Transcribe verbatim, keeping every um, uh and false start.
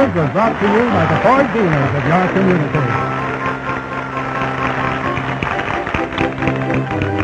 message was brought to you by the Ford dealers of your community.